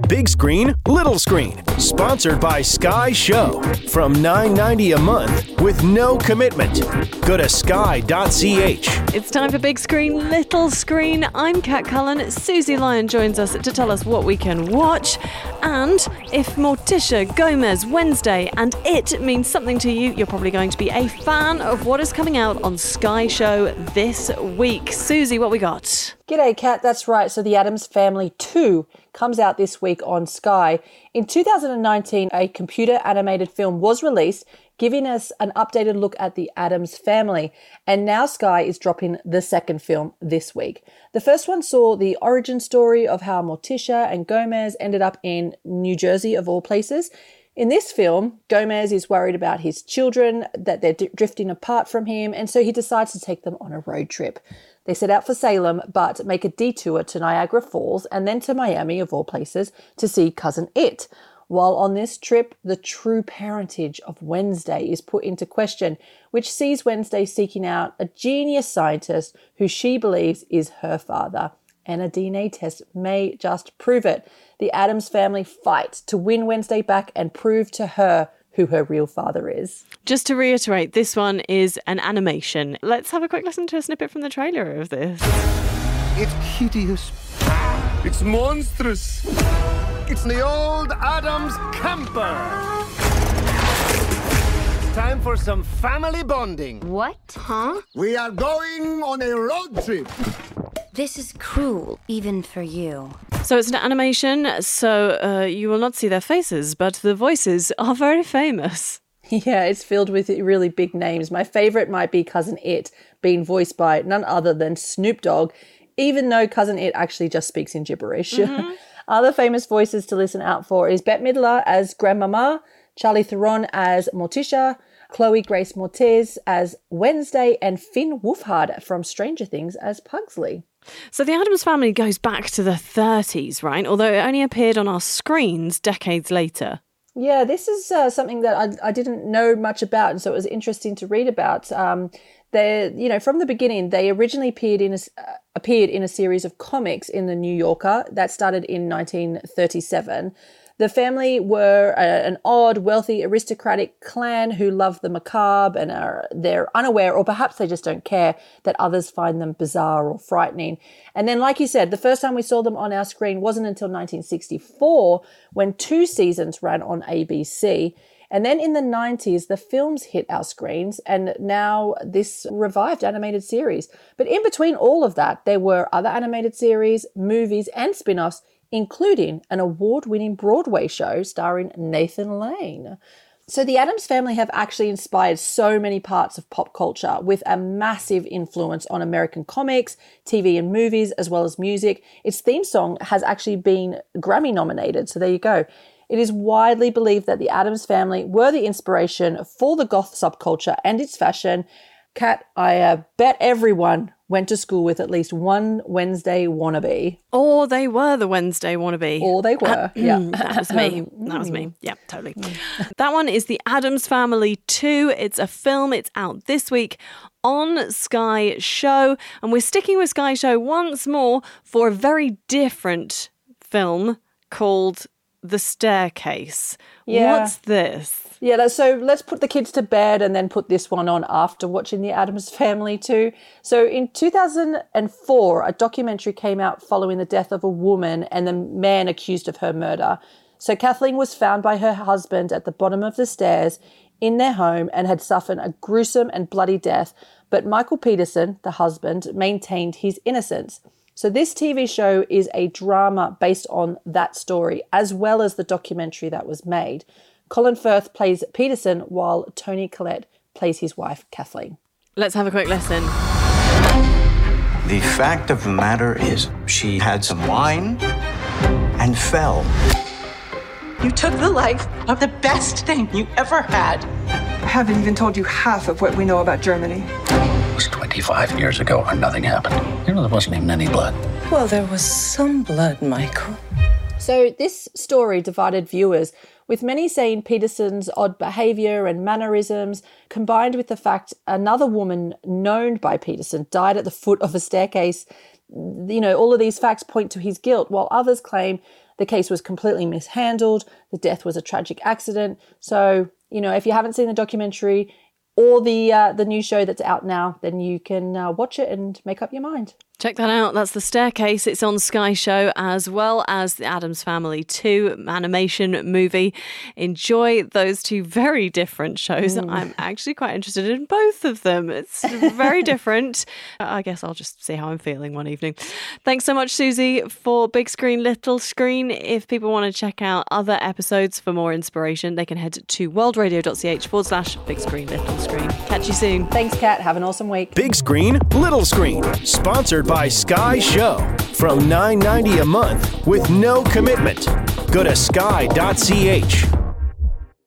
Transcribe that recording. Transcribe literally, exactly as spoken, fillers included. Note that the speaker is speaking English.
Big Screen, Little Screen, sponsored by Sky Show. From nine dollars and ninety cents a month with no commitment. Go to sky dot c h. It's time for Big Screen, Little Screen. I'm Kat Cullen. Susie Lyon joins us to tell us what we can watch. And if Morticia, Gomez, Wednesday and It means something to you, you're probably going to be a fan of what is coming out on Sky Show this week. Susie, what we got? G'day, Kat. That's right. So The Addams Family two comes out this week on Sky. In two thousand nineteen, a computer animated film was released, giving us an updated look at the Addams family. And now Sky is dropping the second film this week. The first one saw the origin story of how Morticia and Gomez ended up in New Jersey, of all places. In this film, Gomez is worried about his children, that they're d- drifting apart from him, and so he decides to take them on a road trip. They set out for Salem, but make a detour to Niagara Falls and then to Miami, of all places, to see Cousin It. While on this trip, the true parentage of Wednesday is put into question, which sees Wednesday seeking out a genius scientist who she believes is her father. And a D N A test may just prove it. The Addams family fight to win Wednesday back and prove to her who her real father is. Just to reiterate, this one is an animation. Let's have a quick listen to a snippet from the trailer of this. It's hideous. It's monstrous. It's the old Addams camper. It's time for some family bonding. What? Huh? We are going on a road trip. This is cruel, even for you. So it's an animation, so uh, you will not see their faces, but the voices are very famous. Yeah, it's filled with really big names. My favourite might be Cousin It, being voiced by none other than Snoop Dogg, even though Cousin It actually just speaks in gibberish. Mm-hmm. Other famous voices to listen out for is Bette Midler as Grandmama, Charlie Theron as Morticia, Chloe Grace Moretz as Wednesday, and Finn Wolfhard from Stranger Things as Pugsley. So the Addams family goes back to the thirties, right? Although it only appeared on our screens decades later. Yeah, this is uh, something that I, I didn't know much about, and so it was interesting to read about. Um, they, you know, from the beginning, they originally appeared in a, uh, appeared in a series of comics in the New Yorker that started in nineteen thirty-seven. The family were a, an odd, wealthy, aristocratic clan who love the macabre and are they're unaware, or perhaps they just don't care, that others find them bizarre or frightening. And then, like you said, the first time we saw them on our screen wasn't until nineteen sixty-four, when two seasons ran on A B C. And then in the nineties, the films hit our screens, and now this revived animated series. But in between all of that, there were other animated series, movies, and spin-offs, including an award-winning Broadway show starring Nathan Lane. So the Addams family have actually inspired so many parts of pop culture, with a massive influence on American comics, T V and movies, as well as music. Its theme song has actually been Grammy nominated, so there you go. It is widely believed that the Addams family were the inspiration for the goth subculture and its fashion. Kat, I uh, bet everyone went to school with at least one Wednesday wannabe. Or they were the Wednesday wannabe. Or they were, yeah. That was me. That was me. Yeah, totally. That one is The Addams Family two. It's a film. It's out this week on Sky Show. And we're sticking with Sky Show once more for a very different film called The Staircase. Yeah. What's this? Yeah, so let's put the kids to bed and then put this one on after watching The Addams Family too. So in two thousand four, a documentary came out following the death of a woman and the man accused of her murder. So Kathleen was found by her husband at the bottom of the stairs in their home and had suffered a gruesome and bloody death. But Michael Peterson, the husband, maintained his innocence. So this T V show is a drama based on that story, as well as the documentary that was made. Colin Firth plays Peterson, while Toni Collette plays his wife, Kathleen. Let's have a quick listen. The fact of the matter is, she had some wine and fell. You took the life of the best thing you ever had. I haven't even told you half of what we know about Germany. It was twenty-five years ago and nothing happened. You know, there wasn't even any blood. Well, there was some blood, Michael. So this story divided viewers, with many saying Peterson's odd behaviour and mannerisms, combined with the fact another woman known by Peterson died at the foot of a staircase. You know, all of these facts point to his guilt, while others claim the case was completely mishandled. The death was a tragic accident. So, you know, if you haven't seen the documentary or the uh, the new show that's out now, then you can uh, watch it and make up your mind. Check that out. That's The Staircase. It's on Sky Show, as well as The Addams Family two animation movie. Enjoy those two very different shows. Mm. I'm actually quite interested in both of them. It's very different. I guess I'll just see how I'm feeling one evening. Thanks so much, Susie, for Big Screen, Little Screen. If people want to check out other episodes for more inspiration, they can head to worldradio.ch forward slash Big Screen, Little Screen. Catch you soon. Thanks, Kat. Have an awesome week. Big Screen, Little Screen. Sponsored by Sky Show from nine ninety a month with no commitment. Go to sky dot c h.